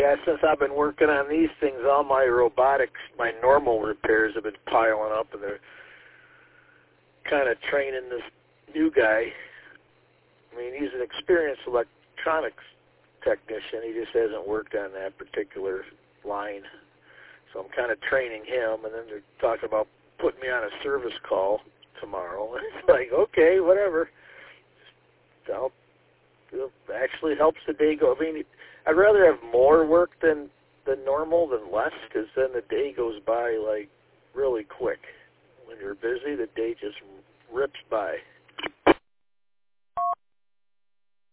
Yeah, since I've been working on these things, all my robotics, my normal repairs have been piling up, and they're kind of training this new guy. I mean, he's an experienced electronics technician. He just hasn't worked on that particular line. So I'm kind of training him, and then they're talking about putting me on a service call tomorrow. It's like, okay, whatever. It actually helps the day go. I mean, I'd rather have more work than normal than less, because then the day goes by, like, really quick. When you're busy, the day just rips by.